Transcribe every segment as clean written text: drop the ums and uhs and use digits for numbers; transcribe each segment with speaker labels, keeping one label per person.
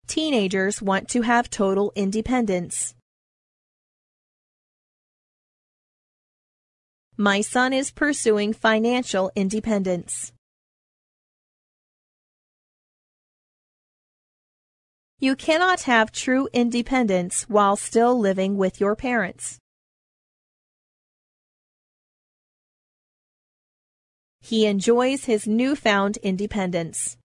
Speaker 1: Teenagers want to have total independence. My son is pursuing financial independence. You cannot have true independence while still living with your parents. He enjoys his newfound independence.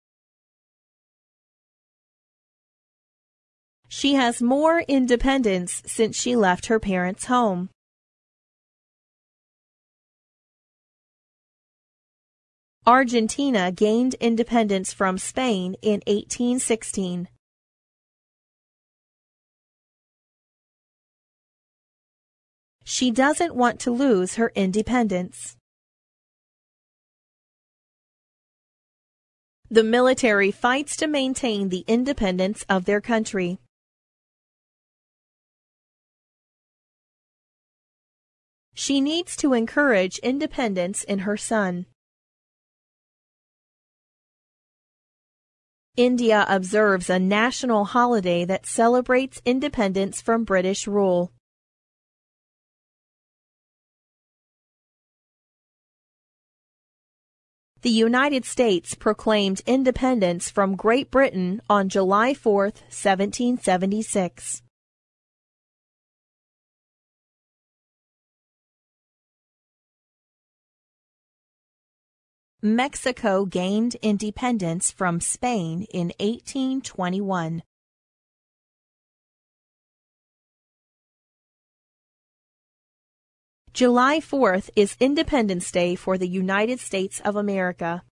Speaker 1: She has more independence since she left her parents' home. Argentina gained independence from Spain in 1816. She doesn't want to lose her independence. The military fights to maintain the independence of their country. She needs to encourage independence in her son. India observes a national holiday that celebrates independence from British rule. The United States proclaimed independence from Great Britain on July 4, 1776. Mexico gained independence from Spain in 1821. July 4th is Independence Day for the United States of America.